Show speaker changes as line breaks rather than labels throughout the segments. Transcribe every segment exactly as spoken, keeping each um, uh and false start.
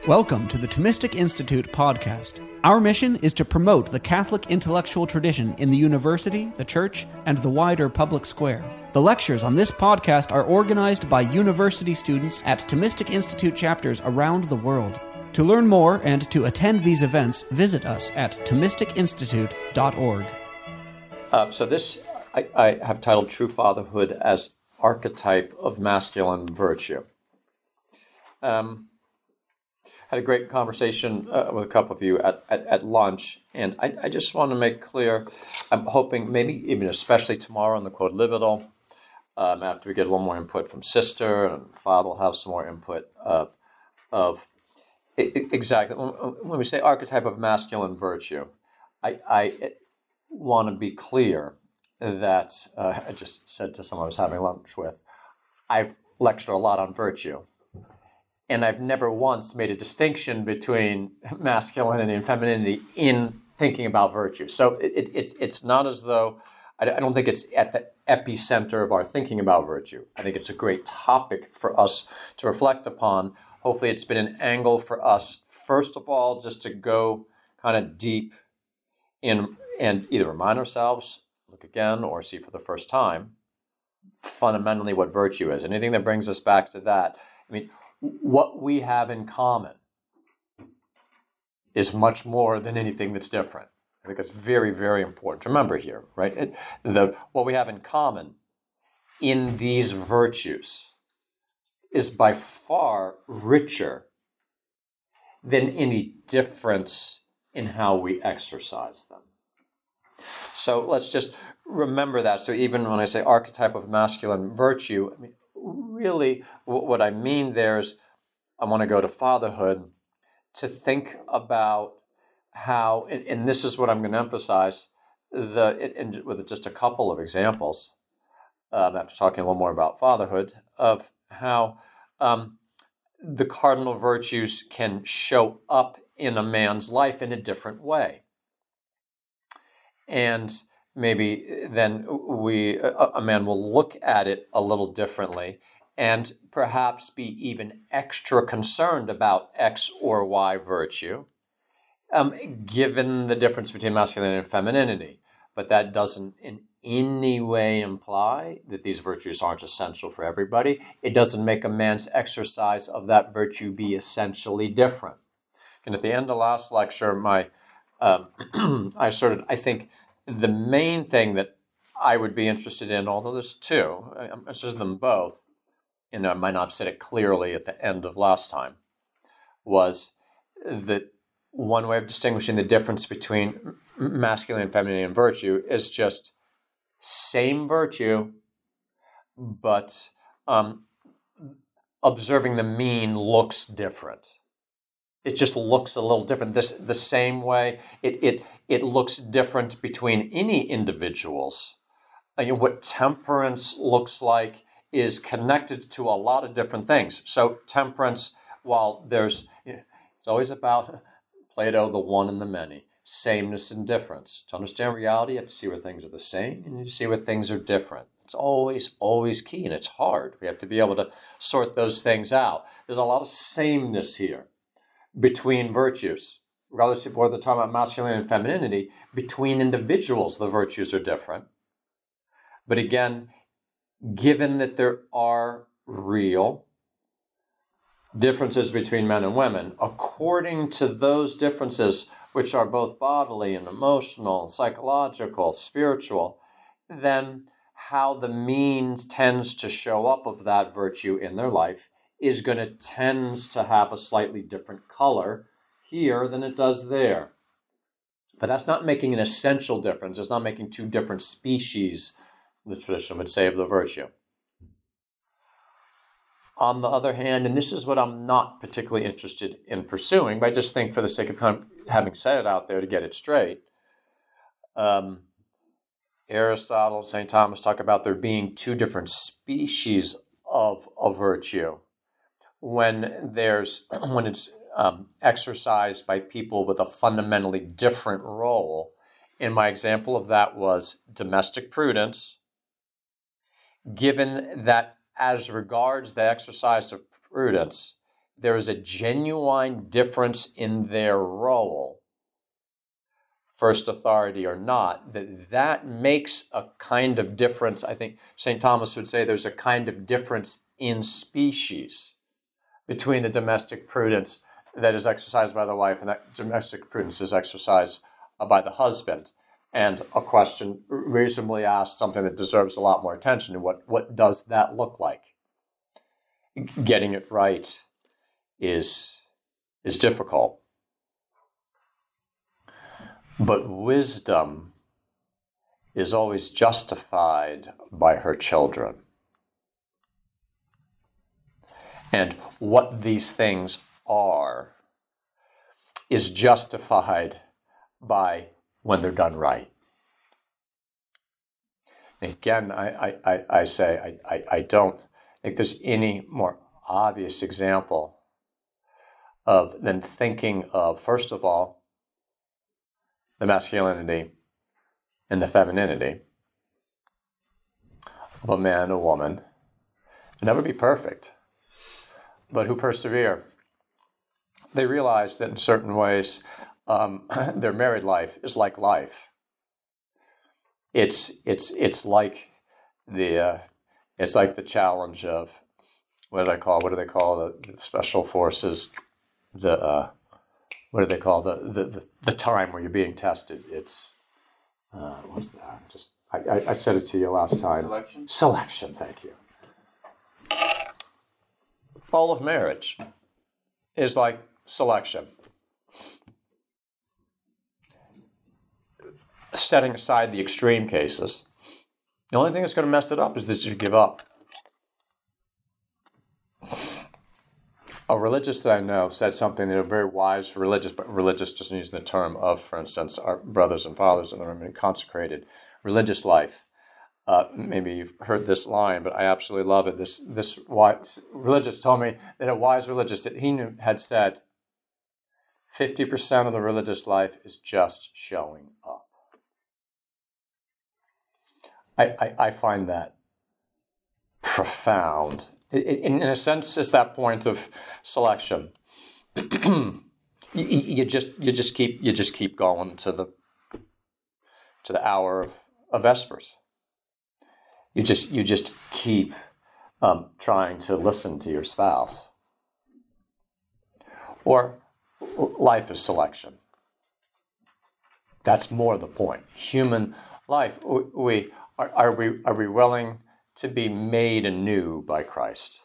Welcome to the Thomistic Institute podcast. Our mission is to promote the Catholic intellectual tradition in the university, the church, and the wider public square. The lectures on this podcast are organized by university students at Thomistic Institute chapters around the world. To learn more and to attend these events, visit us at thomistic institute dot org.
Uh, so this, I, I have titled True Fatherhood as Archetype of Masculine Virtue. Um... Had a great conversation uh, with a couple of you at, at, at lunch, and I, I just want to make clear, I'm hoping maybe even especially tomorrow in the Quodlibidal, um, after we get a little more input from Sister, and Father will have some more input uh, of it, it, exactly, when we say archetype of masculine virtue, I, I want to be clear that, uh, I just said to someone I was having lunch with, I've lectured a lot on virtue. And I've never once made a distinction between masculinity and femininity in thinking about virtue. So it, it, it's it's not as though, I, I don't think it's at the epicenter of our thinking about virtue. I think it's a great topic for us to reflect upon. Hopefully it's been an angle for us, first of all, just to go kind of deep in and either remind ourselves, look again, or see for the first time, fundamentally what virtue is. Anything that brings us back to that. I mean, what we have in common is much more than anything that's different. I think it's very, very important to remember here, right? It, the, what we have in common in these virtues is by far richer than any difference in how we exercise them. So let's just remember that. So even when I say archetype of masculine virtue, I mean, really, what I mean there is I want to go to fatherhood to think about how, and, and this is what I'm going to emphasize, the and with just a couple of examples, um, after talking a little more about fatherhood, of how um, the cardinal virtues can show up in a man's life in a different way. And maybe then we, a, a man will look at it a little differently and perhaps be even extra concerned about X or Y virtue, um, given the difference between masculinity and femininity. But that doesn't in any way imply that these virtues aren't essential for everybody. It doesn't make a man's exercise of that virtue be essentially different. And at the end of last lecture, my um, I started, I think, the main thing that I would be interested in, although there's two, I'm interested in them both, and I might not have said it clearly at the end of last time, was that one way of distinguishing the difference between masculine and feminine and virtue is just same virtue, but um, observing the mean looks different. It just looks a little different. This the same way it it it looks different between any individuals. I mean, what temperance looks like is connected to a lot of different things. So temperance, while there's, it's always about Plato, the one and the many, sameness and difference. To understand reality, you have to see where things are the same and you see where things are different. It's always, always key, and it's hard. We have to be able to sort those things out. There's a lot of sameness here between virtues. Regardless of whether they're talking about masculinity and femininity, between individuals, the virtues are different. But again, given that there are real differences between men and women, according to those differences, which are both bodily and emotional and psychological, spiritual, then how the means tends to show up of that virtue in their life is going to tend to have a slightly different color here than it does there. But that's not making an essential difference. It's not making two different species, the tradition would say, of the virtue. On the other hand, and this is what I'm not particularly interested in pursuing, but I just think for the sake of kind of having said it out there to get it straight, um, Aristotle and Saint Thomas talk about there being two different species of a virtue when there's when it's um, exercised by people with a fundamentally different role. And my example of that was domestic prudence, given that as regards the exercise of prudence, there is a genuine difference in their role, first authority or not, that that makes a kind of difference. I think Saint Thomas would say there's a kind of difference in species between the domestic prudence that is exercised by the wife and that domestic prudence is exercised by the husband. And a question reasonably asked, something that deserves a lot more attention, what, what does that look like? Getting it right is, is difficult. But wisdom is always justified by her children. And what these things are is justified by when they're done right. Again, I, I, I say I, I, I don't think there's any more obvious example of than thinking of, first of all, the masculinity and the femininity of a man and a woman who never be perfect, but who persevere. They realize that in certain ways, um, their married life is like life. It's it's it's like the uh, it's like the challenge of what do they call what do they call the, the special forces, the uh, what do they call the, the the the time where you're being tested? It's uh, what's that? Just I, I, I said it to you last time.
Selection.
Selection. Thank you. All of marriage is like selection. Setting aside the extreme cases, the only thing that's going to mess it up is that you give up. A religious that I know said something that a very wise religious, but religious just using the term of, for instance, our brothers and fathers in the Roman consecrated religious life. Uh, maybe you've heard this line, but I absolutely love it. This this wise religious told me that a wise religious that he knew had said, fifty percent of the religious life is just showing up. I, I, I find that profound. In, in a sense, it's that point of selection. you, you just you just keep you just keep going to the to the hour of, of Vespers. You just you just keep um, trying to listen to your spouse. Or life is selection. That's more the point. Human life. We are, are we are we willing to be made anew by Christ?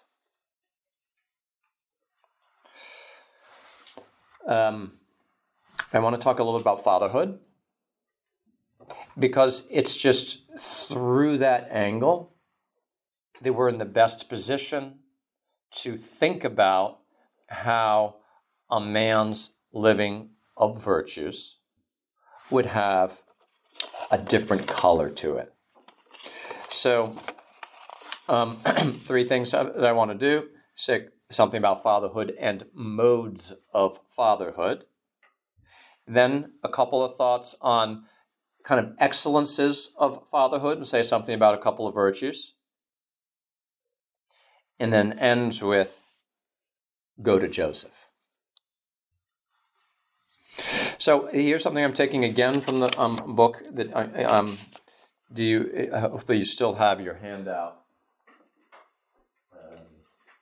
Um, I want to talk a little bit about fatherhood, because it's just through that angle that we're in the best position to think about how a man's living of virtues would have a different color to it. So, um, three things that I want to do: say something about fatherhood and modes of fatherhood. Then a couple of thoughts on kind of excellences of fatherhood and say something about a couple of virtues. And then ends with go to Joseph. So here's something I'm taking again from the um, book that I um, do you uh, hopefully you still have your handout. Um,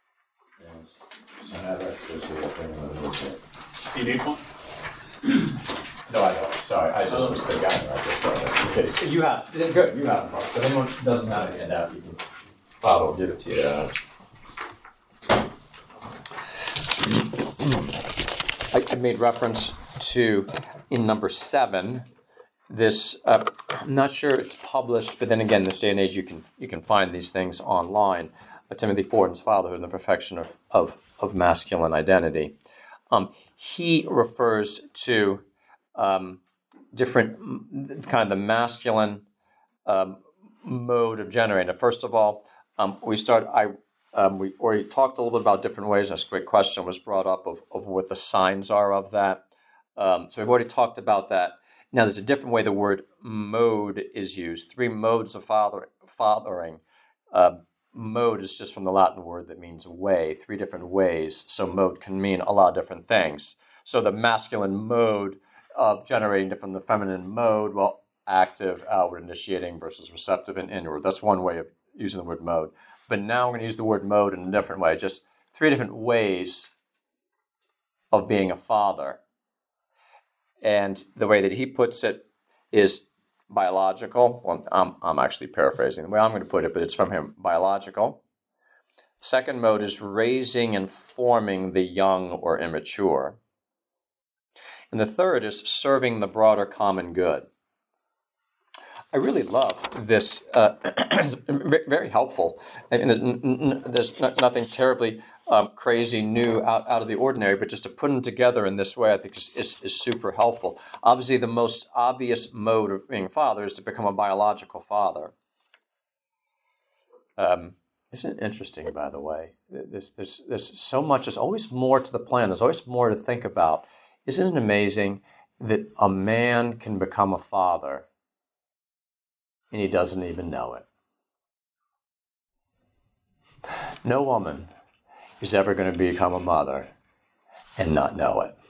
I have extras here.
You need one?
No, I don't. Sorry, I just was the guy. I just thought that in case you have. Good, you have them. If anyone doesn't have a handout, you can. Bob will give it to you. I, I made reference to in number seven. This uh, I'm not sure it's published, but then again, this day and age, you can you can find these things online. Uh, Timothy Fortin's Fatherhood and the Perfection of of, of Masculine Identity. Um, he refers to um, different kind of the masculine um, mode of generating. First of all, um, we start. I um, we already talked a little bit about different ways. This great question was brought up of, of what the signs are of that. Um, so we've already talked about that. Now, there's a different way the word mode is used. Three modes of father, fathering. Uh, mode is just from the Latin word that means way, three different ways. So mode can mean a lot of different things. So the masculine mode of generating different from the feminine mode, well, active, outward, initiating versus receptive and inward. That's one way of using the word mode. But now we're going to use the word mode in a different way, just three different ways of being a father. And the way that he puts it is biological. Well, I'm, I'm actually paraphrasing the way I'm going to put it, but it's from him. Biological. Second mode is raising and forming the young or immature. And the third is serving the broader common good. I really love this. Uh, it's very helpful. And there's, n- there's n- nothing terribly um, crazy, new, out, out of the ordinary, but just to put them together in this way, I think is, is, is super helpful. Obviously, the most obvious mode of being a father is to become a biological father. Um, isn't it interesting, by the way? There's, there's, there's so much. There's always more to the plan. There's always more to think about. Isn't it amazing that a man can become a father and he doesn't even know it? No woman is ever going to become a mother and not know it.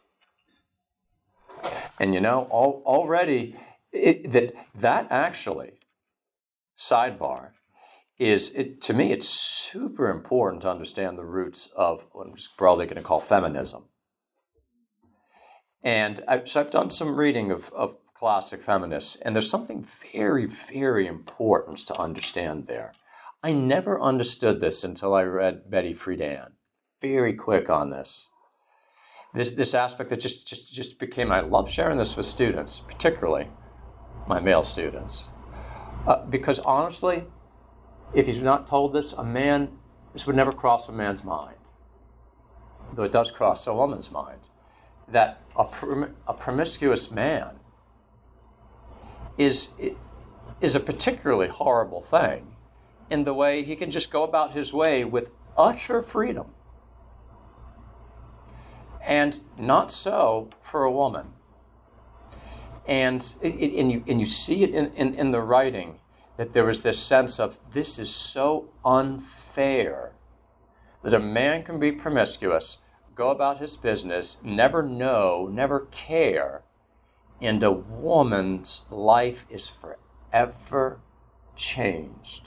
And you know, all, already, it, that that actually, sidebar, is, it, to me, it's super important to understand the roots of what I'm just broadly going to call feminism. And I, so I've done some reading of, of classic feminists, and there's something very, very important to understand there. I never understood this until I read Betty Friedan. Very quick on this. This this aspect that just, just, just became, I love sharing this with students, particularly my male students. Uh, because honestly, if he's not told this, a man, this would never cross a man's mind. Though it does cross a woman's mind. That a, prom- a promiscuous man is, is a particularly horrible thing in the way he can just go about his way with utter freedom. And not so for a woman. And, it, it, and, you, and you see it in, in, in the writing that there was this sense of, this is so unfair that a man can be promiscuous, go about his business, never know, never care, and a woman's life is forever changed.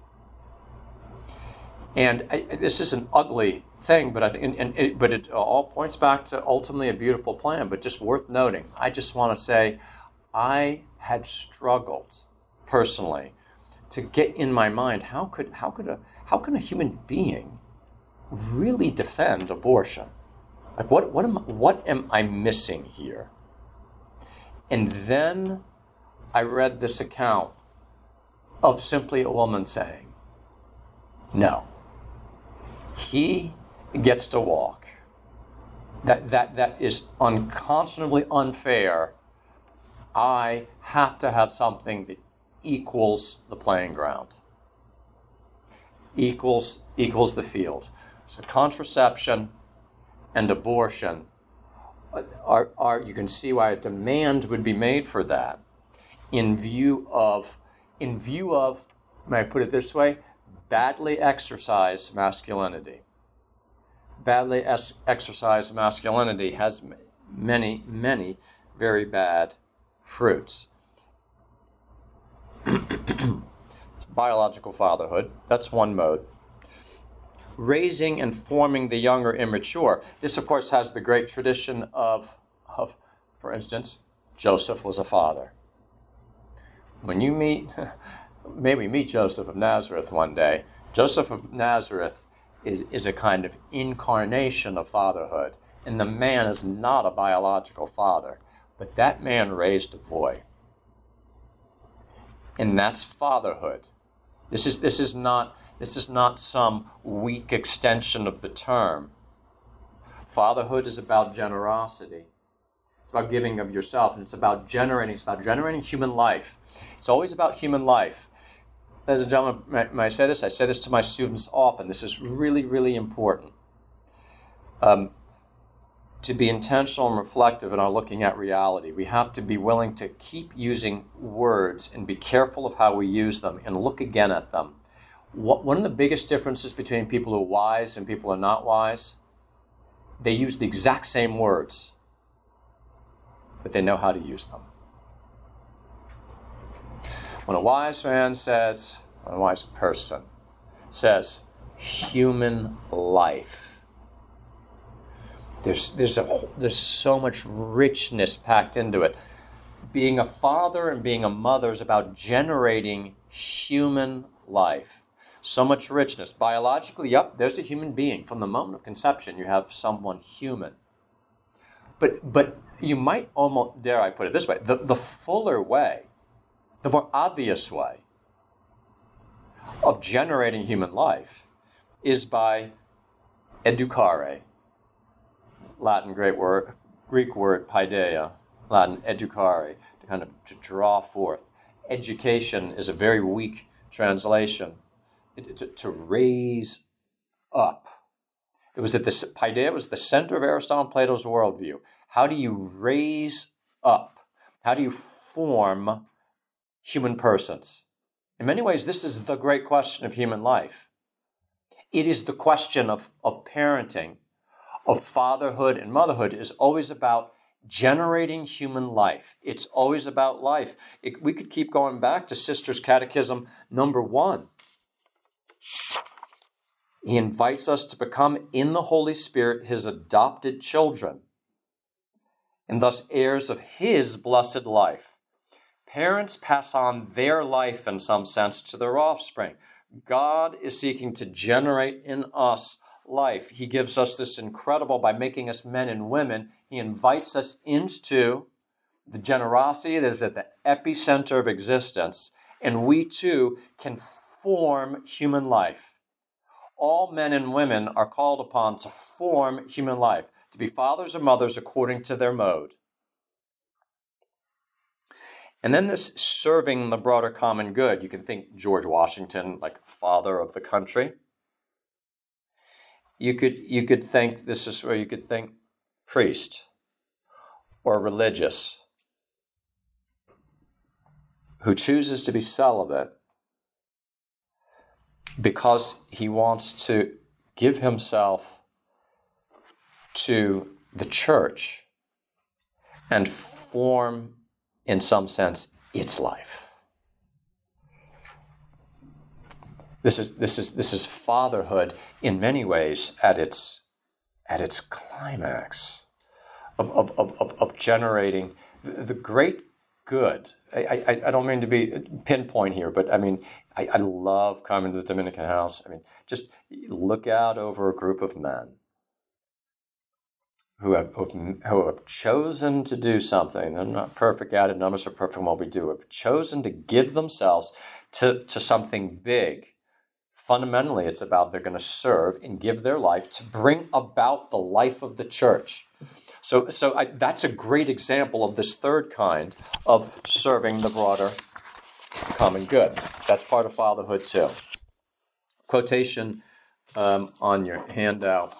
And I, this is an ugly thing, but I think, and, and it, but it all points back to ultimately a beautiful plan. But just worth noting, I just want to say, I had struggled personally to get in my mind how could how could a how can a human being really defend abortion? Like what what am what am I missing here? And then I read this account of simply a woman saying, no. He gets to walk. That that that is unconscionably unfair. I have to have something that equals the playing ground. Equals equals the field. So contraception and abortion are are you can see why a demand would be made for that in view of in view of, may I put it this way, badly exercised masculinity. Badly es- exercised masculinity has m- many, many very bad fruits. Biological fatherhood, that's one mode. Raising and forming the young or immature. This, of course, has the great tradition of, of, for instance, Joseph was a father. When you meet... May we meet Joseph of Nazareth one day. Joseph of Nazareth is, is a kind of incarnation of fatherhood. And the man is not a biological father. But that man raised a boy. And that's fatherhood. This is, this is not, this is not some weak extension of the term. Fatherhood is about generosity. It's about giving of yourself. And it's about generating, it's about generating human life. It's always about human life. Ladies and gentlemen, may I say this? I say this to my students often. This is really, really important. Um, to be intentional and reflective in our looking at reality, we have to be willing to keep using words and be careful of how we use them and look again at them. what, one of the biggest differences between people who are wise and people who are not wise, they use the exact same words, but they know how to use them. When a wise man says, when a wise person says, human life, there's, there's, a, there's so much richness packed into it. Being a father and being a mother is about generating human life. So much richness. Biologically, yep, there's a human being. From the moment of conception, you have someone human. But but you might almost, dare I put it this way, the, the fuller way, the more obvious way of generating human life is by educare, Latin great word, Greek word paideia, Latin educare, to kind of to draw forth. Education is a very weak translation. It, to, to raise up. It was at the paideia was the center of Aristotle and Plato's worldview. How do you raise up? How do you form human persons? In many ways, this is the great question of human life. It is the question of, of parenting, of fatherhood and motherhood is always about generating human life. It's always about life. It, we could keep going back to Sister's Catechism number one. He invites us to become in the Holy Spirit his adopted children and thus heirs of his blessed life. Parents pass on their life in some sense to their offspring. God is seeking to generate in us life. He gives us this incredible, by making us men and women, he invites us into the generosity that is at the epicenter of existence, and we too can form human life. All men and women are called upon to form human life, to be fathers or mothers according to their mode. And then this serving the broader common good. You can think George Washington, like father of the country. You could, you could think, this is where you could think priest or religious who chooses to be celibate because he wants to give himself to the church and form, in some sense, its life. This is this is this is fatherhood in many ways at its at its climax of of of, of generating the, the great good. I, I I don't mean to be pinpoint here, but I mean I, I love coming to the Dominican house. I mean, just look out over a group of men who have who have chosen to do something. They're not perfect at it. None of us are perfect in what we do. Have chosen to give themselves to, to something big. Fundamentally, it's about they're going to serve and give their life to bring about the life of the church. So, so I, that's a great example of this third kind of serving the broader common good. That's part of fatherhood too. Quotation um, on your handout.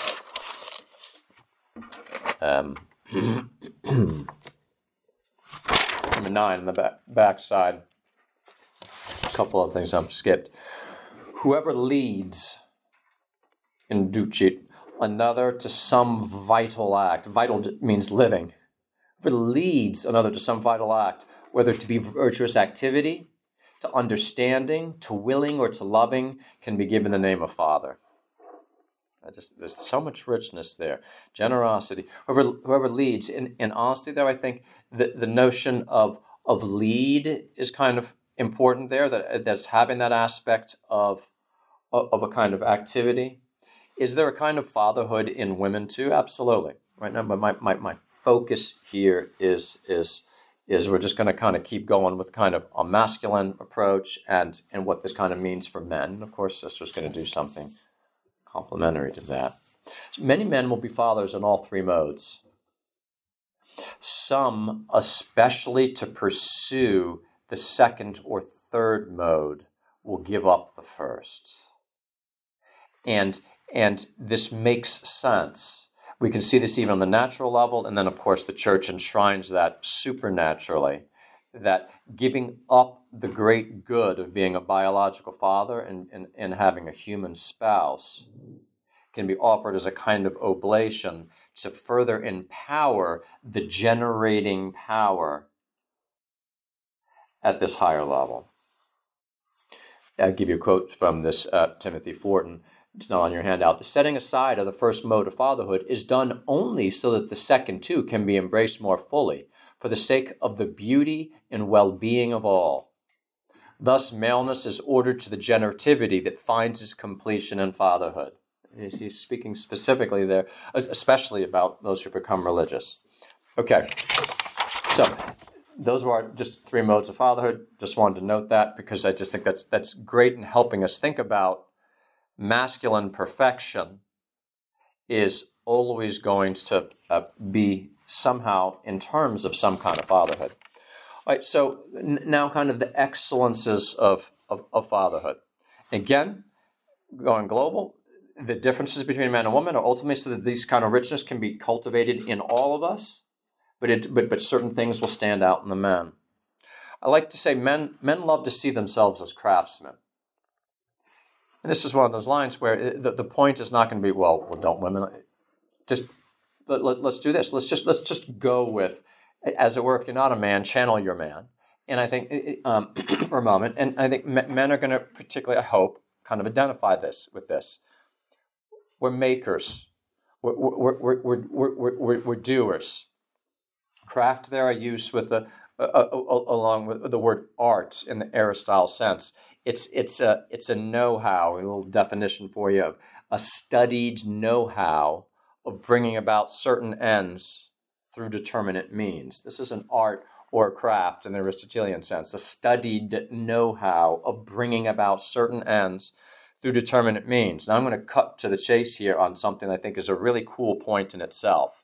Um, number nine on the back, back side. A couple of things I've skipped. Whoever leads, inducit, another to some vital act. Vital means living. Whoever leads another to some vital act, whether to be virtuous activity, to understanding, to willing, or to loving, can be given the name of Father. I just, there's so much richness there. Generosity. Whoever, whoever leads. In, in honesty, though, I think the, the notion of, of lead is kind of important there, that that's having that aspect of, of a kind of activity. Is there a kind of fatherhood in women too? Absolutely. Right now, but my, my, my focus here is is is we're just going to kind of keep going with kind of a masculine approach and, and what this kind of means for men. And of course, Sister's going to do something complementary to that. Many men will be fathers in all three modes. Some, especially to pursue the second or third mode, will give up the first. And, and this makes sense. We can see this even on the natural level, and then, of course, the church enshrines that supernaturally that giving up the great good of being a biological father and, and, and having a human spouse can be offered as a kind of oblation to further empower the generating power at this higher level. I'll give you a quote from this uh, Timothy Fortin. It's not on your handout. The setting aside of the first mode of fatherhood is done only so that the second two can be embraced more fully, for the sake of the beauty and well-being of all. Thus, maleness is ordered to the generativity that finds its completion in fatherhood. He's speaking specifically there, especially about those who become religious. Okay, so those were just three modes of fatherhood. Just wanted to note that because I just think that's that's great in helping us think about masculine perfection is always going to uh, be somehow in terms of some kind of fatherhood. All right, so n- now kind of the excellences of, of, of fatherhood. Again, going global, the differences between man and woman are ultimately so that these kind of richness can be cultivated in all of us, but it, but, but certain things will stand out in the men. I like to say men men love to see themselves as craftsmen. And this is one of those lines where it, the, the point is not going to be, well, well don't women just let, let, let's do this. Let's just let's just go with, as it were, if you're not a man, channel your man. And I think um, for a moment, and I think men are going to particularly, I hope, kind of identify this with this. We're makers. We're we're we're we're we're, we're, we're doers. Craft there I use with the uh, uh, along with the word art in the Aristotle sense. It's it's a it's a know-how, a little definition for you of a studied know-how of bringing about certain ends through determinate means. This is an art or a craft in the Aristotelian sense, a studied know-how of bringing about certain ends through determinate means. Now I'm going to cut to the chase here on something I think is a really cool point in itself.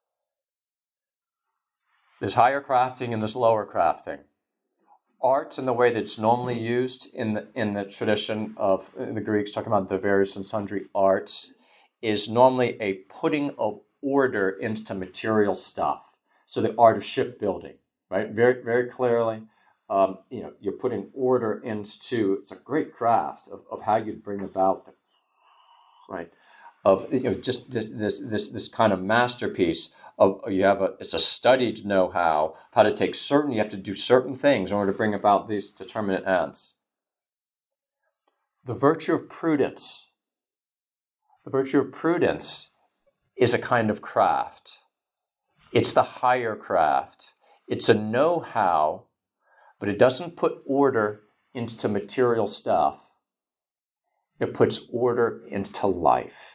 There's higher crafting and there's lower crafting. Art, in the way that it's normally used in the in the tradition of the Greeks, talking about the various and sundry arts, is normally a putting of order into material stuff. So the art of shipbuilding, right? Very very clearly, um, you know, you're putting order into. It's a great craft of, of how you'd bring about, the, right? Of you know, just this this this this kind of masterpiece. Of, you have a it's a studied know-how of how to take certain, you have to do certain things in order to bring about these determinate ends. The virtue of prudence. The virtue of prudence is a kind of craft. It's the higher craft. It's a know-how, but it doesn't put order into material stuff. It puts order into life.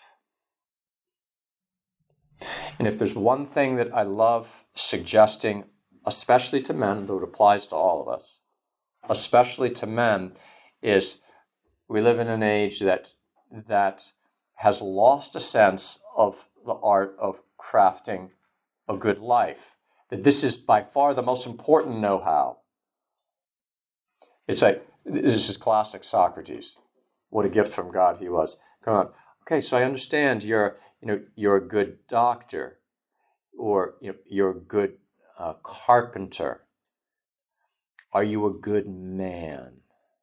And if there's one thing that I love suggesting, especially to men, though it applies to all of us, especially to men, is we live in an age that that has lost a sense of the art of crafting a good life. That this is by far the most important know-how. It's like, this is classic Socrates. What a gift from God he was. Come on. Okay, so I understand you're, you know, you're a good doctor, or you know, you're a good uh, carpenter. Are you a good man?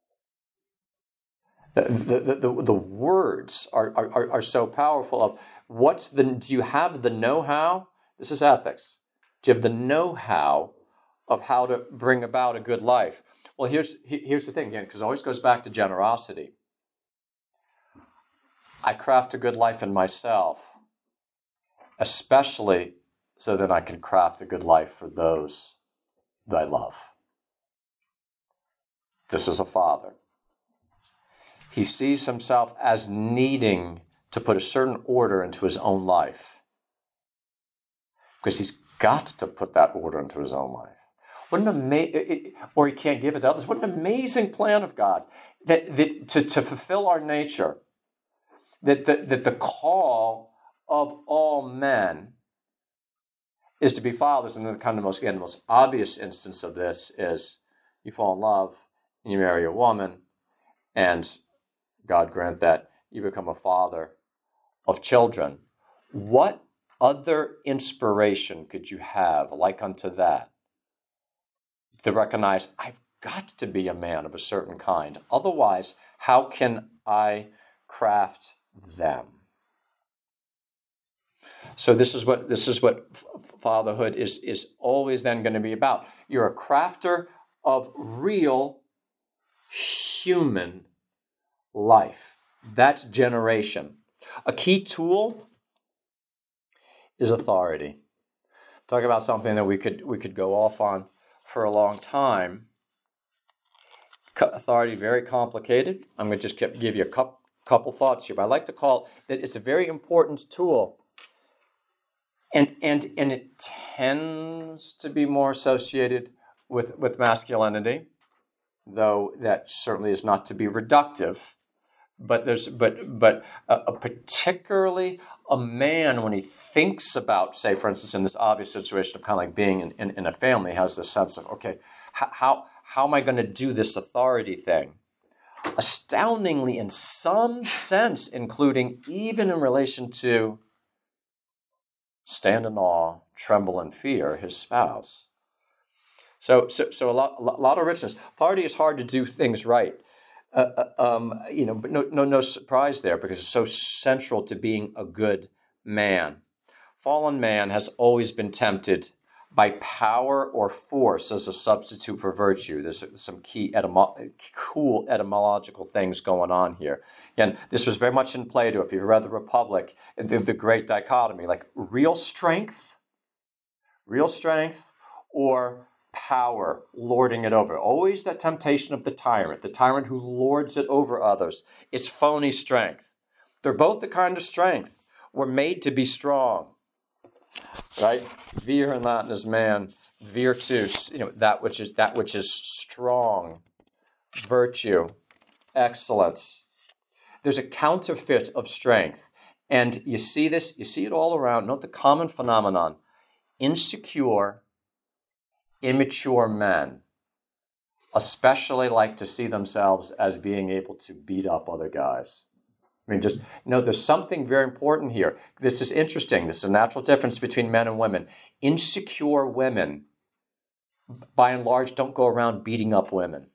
The the the, the words are, are are so powerful. Of what's the? Do you have the know-how? This is ethics. Do you have the know-how of how to bring about a good life? Well, here's here's the thing again, because it always goes back to generosity. I craft a good life in myself, especially so that I can craft a good life for those that I love. This is a father. He sees himself as needing to put a certain order into his own life, because he's got to put that order into his own life. What an amazing, or he can't give it to others. What an amazing plan of God that, that to, to fulfill our nature. That the, that the call of all men is to be fathers. And the kind of most, again, the most obvious instance of this is you fall in love and you marry a woman, and God grant that you become a father of children. What other inspiration could you have like unto that to recognize I've got to be a man of a certain kind. Otherwise, how can I craft them? So this is what this is what fatherhood is, is always then going to be about. You're a crafter of real human life. That's generation. A key tool is authority. Talk about something that we could we could go off on for a long time. Authority, very complicated. I'm going to just give you a couple, couple thoughts here, but I like to call it that it's a very important tool. And and and it tends to be more associated with, with masculinity, though that certainly is not to be reductive. But there's but but a, a particularly a man, when he thinks about, say, for instance, in this obvious situation of kind of like being in, in, in a family, has this sense of, okay, how how, how am I going to do this authority thing? Astoundingly, in some sense, including even in relation to stand in awe, tremble in fear, his spouse. So, so, so a lot, a lot of richness. Authority is hard to do things right. Uh, um, you know, but no, no, no surprise there, because it's so central to being a good man. Fallen man has always been tempted by power or force as a substitute for virtue. There's some key etymo- cool etymological things going on here. Again, this was very much in Plato. If you've read The Republic, the, the great dichotomy, like real strength, real strength, or power, lording it over. Always that temptation of the tyrant, the tyrant who lords it over others. It's phony strength. They're both the kind of strength. We're made to be strong, right? Vir in Latin is man. Virtus, you know, that which is that which is strong, virtue, excellence. There's a counterfeit of strength, and you see this. You see it all around. Note the common phenomenon: insecure, immature men especially like to see themselves as being able to beat up other guys. I mean, just, you know, there's something very important here. This is interesting. This is a natural difference between men and women. Insecure women, by and large, don't go around beating up women.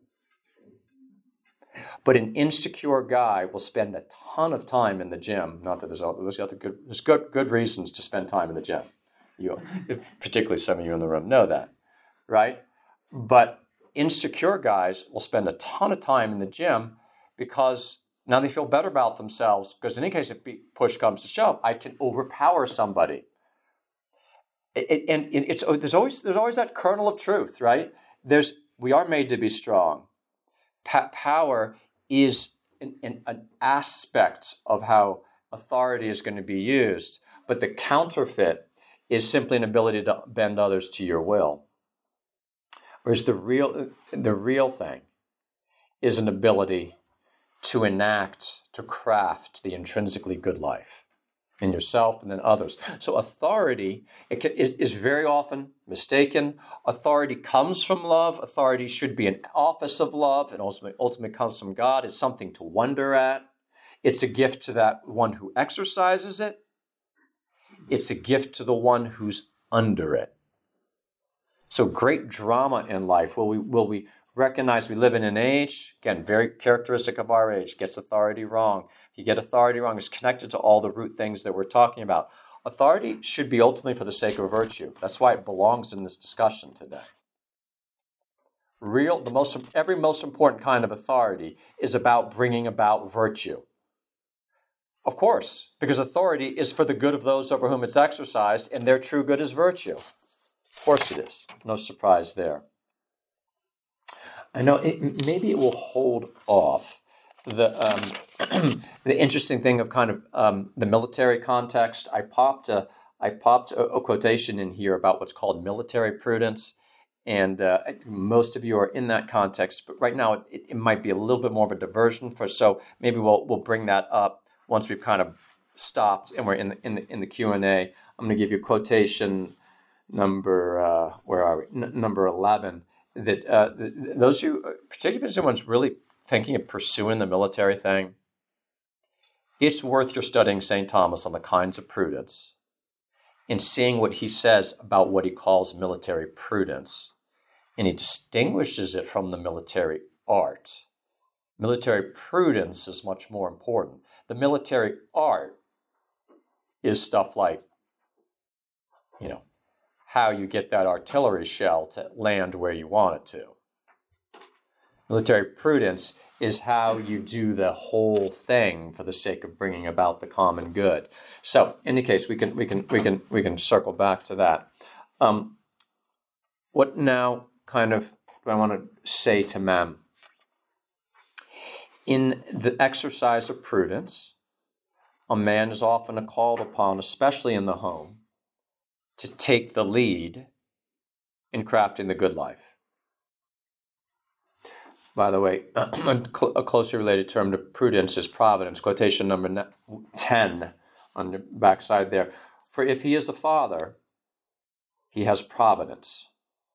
But an insecure guy will spend a ton of time in the gym. Not that there's, there's, other good, there's good, good reasons to spend time in the gym. You, particularly some of you in the room know that, right? But insecure guys will spend a ton of time in the gym because now they feel better about themselves, because in any case, if push comes to shove, I can overpower somebody. It, it, and it's there's always there's always that kernel of truth, right? There's we are made to be strong. Pa- power is an, an, an aspect of how authority is going to be used, but the counterfeit is simply an ability to bend others to your will. Whereas the real the real thing is an ability to enact, to craft the intrinsically good life in yourself and then others. So authority it can, is, is very often mistaken. Authority comes from love. Authority should be an office of love, and ultimately, ultimately comes from God. It's something to wonder at. It's a gift to that one who exercises it. It's a gift to the one who's under it. So great drama in life. Will we will we recognize we live in an age, again, very characteristic of our age, gets authority wrong. If you get authority wrong, it's connected to all the root things that we're talking about. Authority should be ultimately for the sake of virtue. That's why it belongs in this discussion today. Real, the most every most important kind of authority is about bringing about virtue. Of course, because authority is for the good of those over whom it's exercised, and their true good is virtue. Of course it is. No surprise there. I know it, maybe it will hold off the um, the interesting thing of kind of um, the military context. I popped a I popped a, a quotation in here about what's called military prudence, and uh, most of you are in that context. But right now, it, it might be a little bit more of a diversion for. So maybe we'll we'll bring that up once we've kind of stopped and we're in the in the in the Q and A. I'm going to give you quotation number uh, where are we? N- number eleven. That uh, those who, particularly if someone's really thinking of pursuing the military thing, it's worth your studying Saint Thomas on the kinds of prudence and seeing what he says about what he calls military prudence and he distinguishes it from the military art. Military prudence is much more important. The military art is stuff like, you know, how you get that artillery shell to land where you want it to. Military prudence is how you do the whole thing for the sake of bringing about the common good. So, in any case, we can we can we can we can circle back to that. Um, what now kind of do I want to say to man? In the exercise of prudence, a man is often called upon, especially in the home, to take the lead in crafting the good life. By the way, a closely related term to prudence is providence. Quotation number ten on the backside there. For if he is a father, he has providence.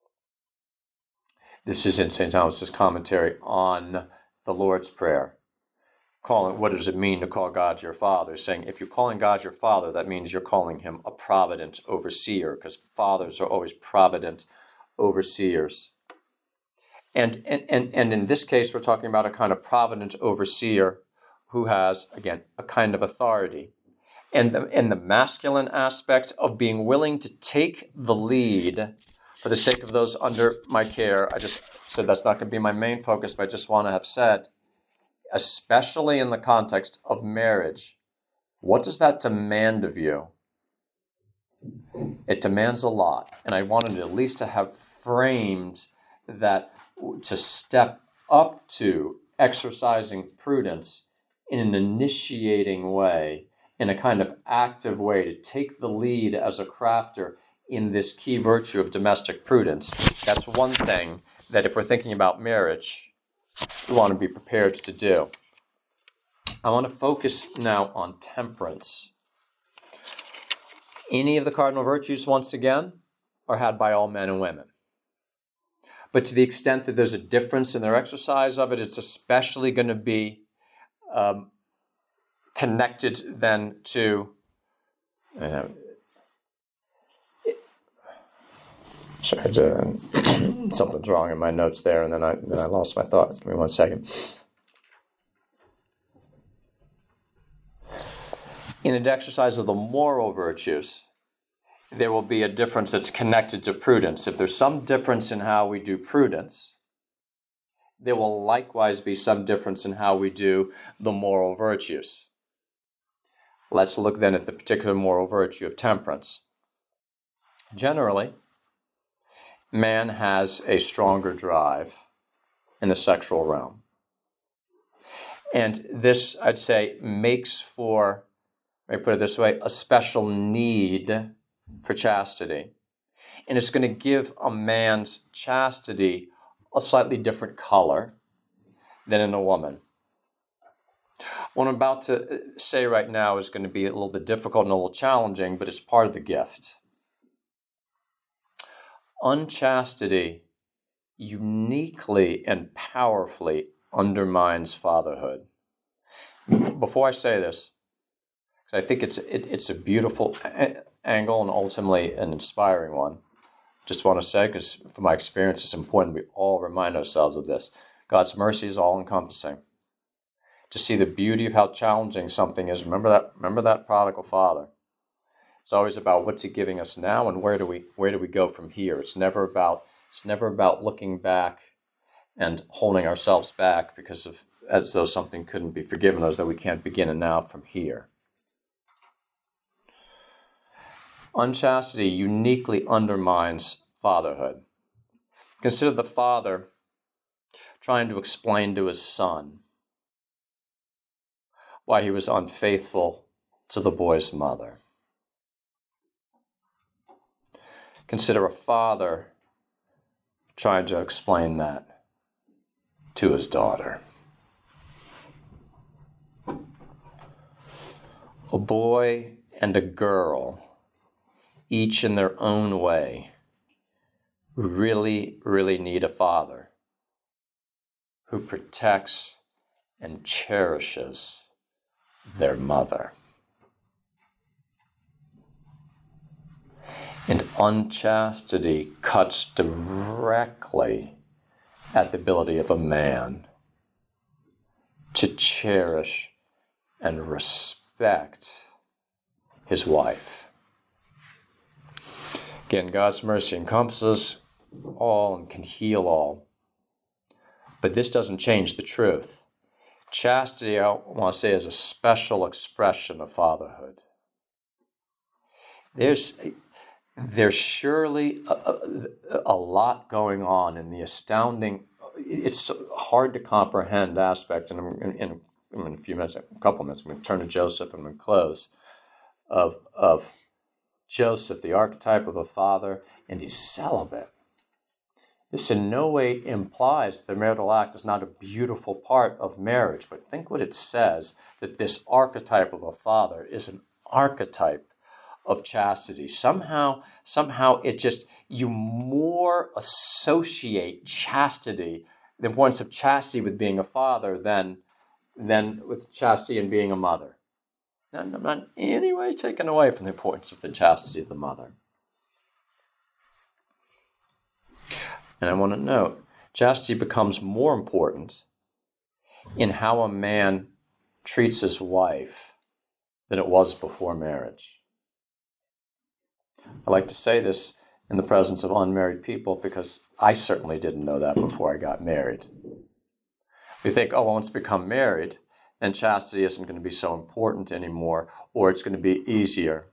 This is in Saint Thomas's commentary on the Lord's Prayer. Calling, what does it mean to call God your Father? Saying if you're calling God your Father, that means you're calling him a provident overseer, because fathers are always provident overseers. And, and, and, and in this case, we're talking about a kind of provident overseer who has, again, a kind of authority. And the, and the masculine aspect of being willing to take the lead for the sake of those under my care. I just said that's not going to be my main focus, but I just want to have said, especially in the context of marriage, what does that demand of you? It demands a lot. And I wanted at least to have framed that to step up to exercising prudence in an initiating way, in a kind of active way, to take the lead as a crafter in this key virtue of domestic prudence. That's one thing that if we're thinking about marriage, we want to be prepared to do. I want to focus now on temperance. Any of the cardinal virtues, once again, are had by all men and women. But to the extent that there's a difference in their exercise of it, it's especially going to be um, connected then to, you know, it, sorry, uh, something's wrong in my notes there, and then I then I lost my thought. Give me one second. In the exercise of the moral virtues, there will be a difference that's connected to prudence. If there's some difference in how we do prudence, there will likewise be some difference in how we do the moral virtues. Let's look then at the particular moral virtue of temperance. Generally, man has a stronger drive in the sexual realm. And this, I'd say, makes for, let me put it this way, a special need for chastity. And it's going to give a man's chastity a slightly different color than in a woman. What I'm about to say right now is going to be a little bit difficult and a little challenging, but it's part of the gift. Unchastity uniquely and powerfully undermines fatherhood. Before I say this, I think it's it, it's a beautiful a- angle and ultimately an inspiring one. Just want to say, because from my experience, it's important we all remind ourselves of this. God's mercy is all-encompassing. To see the beauty of how challenging something is. Remember that. Remember that prodigal father. It's always about what's he giving us now, and where do we where do we go from here. It's never about it's never about looking back and holding ourselves back because of as though something couldn't be forgiven, as though we can't begin and now from here. Unchastity uniquely undermines fatherhood. Consider the father trying to explain to his son why he was unfaithful to the boy's mother. Consider a father trying to explain that to his daughter. A boy and a girl, each in their own way, really, really need a father who protects and cherishes their mother. And unchastity cuts directly at the ability of a man to cherish and respect his wife. Again, God's mercy encompasses all and can heal all. But this doesn't change the truth. Chastity, I want to say, is a special expression of fatherhood. There's, there's surely a, a, a lot going on in the astounding, it's hard to comprehend aspect, and in, in, in a few minutes, a couple minutes, I'm going to turn to Joseph and I'm going to close, of, of Joseph, the archetype of a father, and he's celibate. This in no way implies the marital act is not a beautiful part of marriage, but think what it says, that this archetype of a father is an archetype of chastity. Somehow, somehow it just, you more associate chastity, the importance of chastity with being a father than, than with chastity and being a mother. And I'm not in any way taken away from the importance of the chastity of the mother. And I want to note, chastity becomes more important in how a man treats his wife than it was before marriage. I like to say this in the presence of unmarried people because I certainly didn't know that before I got married. We think, oh, once become married, then chastity isn't going to be so important anymore, or it's going to be easier.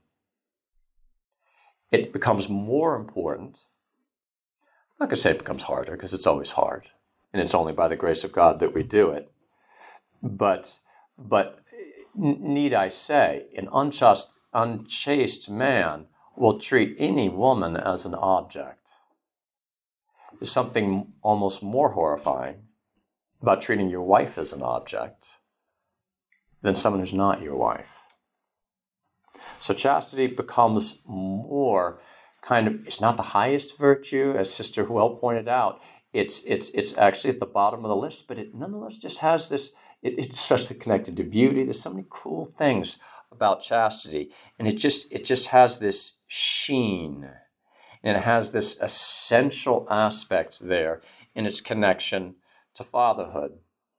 It becomes more important. I'm not going to say it becomes harder, because it's always hard, and it's only by the grace of God that we do it. But, but need I say, an unchaste, unchaste man will treat any woman as an object. There's something almost more horrifying about treating your wife as an object than someone who's not your wife. So chastity becomes more kind of, it's not the highest virtue, as Sister Huell pointed out. It's it's it's actually at the bottom of the list, but it nonetheless just has this, it, it's especially connected to beauty. There's so many cool things about chastity. And it just it just has this sheen. And it has this essential aspect there in its connection to fatherhood.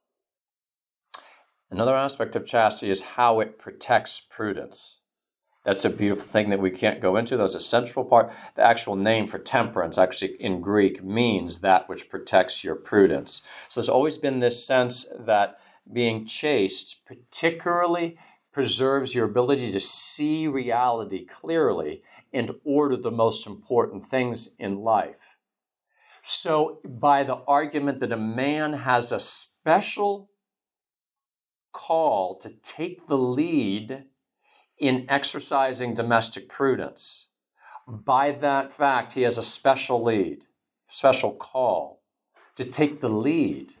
Another aspect of chastity is how it protects prudence. That's a beautiful thing that we can't go into. That's a central part. The actual name for temperance actually in Greek means that which protects your prudence. So there's always been this sense that being chaste particularly preserves your ability to see reality clearly and order the most important things in life. So by the argument that a man has a special call to take the lead in exercising domestic prudence, by that fact, he has a special lead, special call to take the lead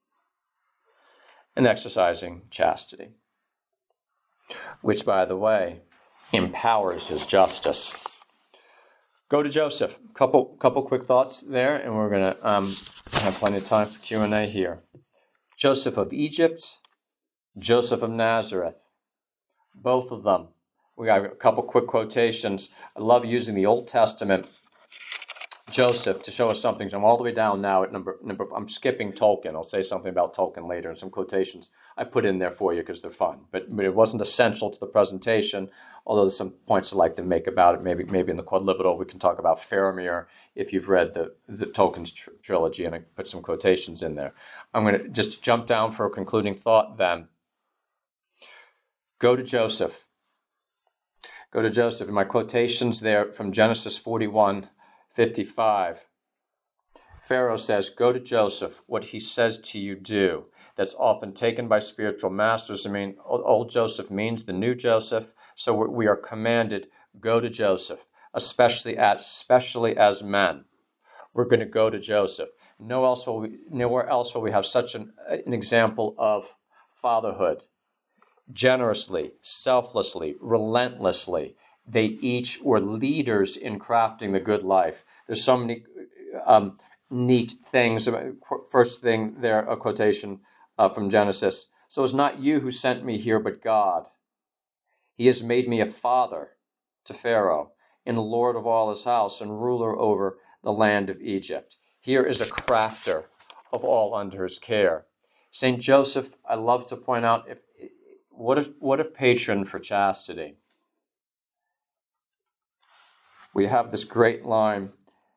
in exercising chastity, which, by the way, empowers his justice. Go to Joseph. Couple, couple quick thoughts there, and we're going to um, have plenty of time for Q and A here. Joseph of Egypt, Joseph of Nazareth, both of them. We got a couple quick quotations. I love using the Old Testament Joseph to show us something. So I'm all the way down now at number, number I'm skipping Tolkien. I'll say something about Tolkien later and some quotations I put in there for you because they're fun. But, but it wasn't essential to the presentation, although there's some points I'd like to make about it. Maybe maybe in the Quodlibet we can talk about Faramir if you've read the, the Tolkien's tr- trilogy, and I put some quotations in there. I'm going to just jump down for a concluding thought then. Go to Joseph. Go to Joseph. In my quotations there from Genesis forty-one fifty-five, Pharaoh says, go to Joseph, what he says to you do. That's often taken by spiritual masters. I mean, old Joseph means the new Joseph, so we are commanded, go to Joseph, especially as, especially as men. We're going to go to Joseph. No else will we, nowhere else will we have such an, an example of fatherhood. Generously, selflessly, relentlessly. They each were leaders in crafting the good life. There's so many um, neat things. First thing there, a quotation uh, from Genesis. So it's not you who sent me here, but God. He has made me a father to Pharaoh. and Lord of all his house, and ruler over the land of Egypt. Here is a crafter of all under his care. Saint Joseph, I love to point out, if, what, a, what a patron for chastity. We have this great line,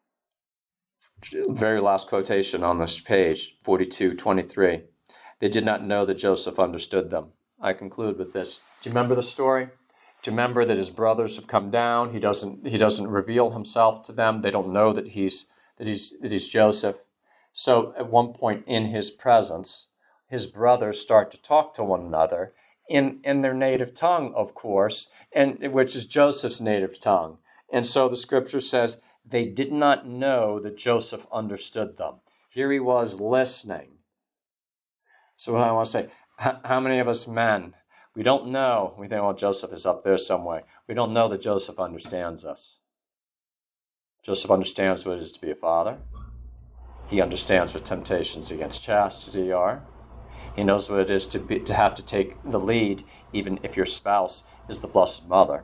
very last quotation on this page, forty-two twenty-three. They did not know that Joseph understood them. I conclude with this. Do you remember the story? Do you remember that his brothers have come down? He doesn't he doesn't reveal himself to them. They don't know that he's that he's that he's Joseph. So at one point in his presence, his brothers start to talk to one another in, in their native tongue, of course, and which is Joseph's native tongue. And so the scripture says they did not know that Joseph understood them. Here he was listening. So what I want to say, how many of us men, we don't know, we think, oh, Joseph is up there somewhere. We don't know that Joseph understands us. Joseph understands what it is to be a father. He understands what temptations against chastity are. He knows what it is to be, to have to take the lead, even if your spouse is the Blessed Mother,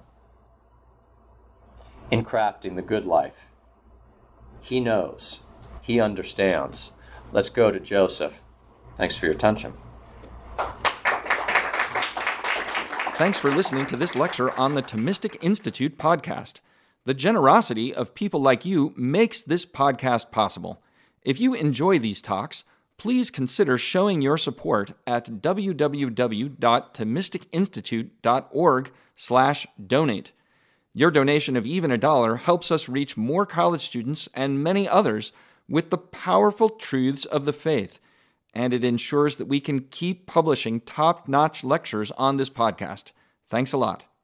in crafting the good life. He knows. He understands. Let's go to Joseph. Thanks for your attention.
Thanks for listening to this lecture on the Thomistic Institute podcast. The generosity of people like you makes this podcast possible. If you enjoy these talks, please consider showing your support at w w w dot thomistic institute dot org slash donate. Your donation of even a dollar helps us reach more college students and many others with the powerful truths of the faith, and it ensures that we can keep publishing top-notch lectures on this podcast. Thanks a lot.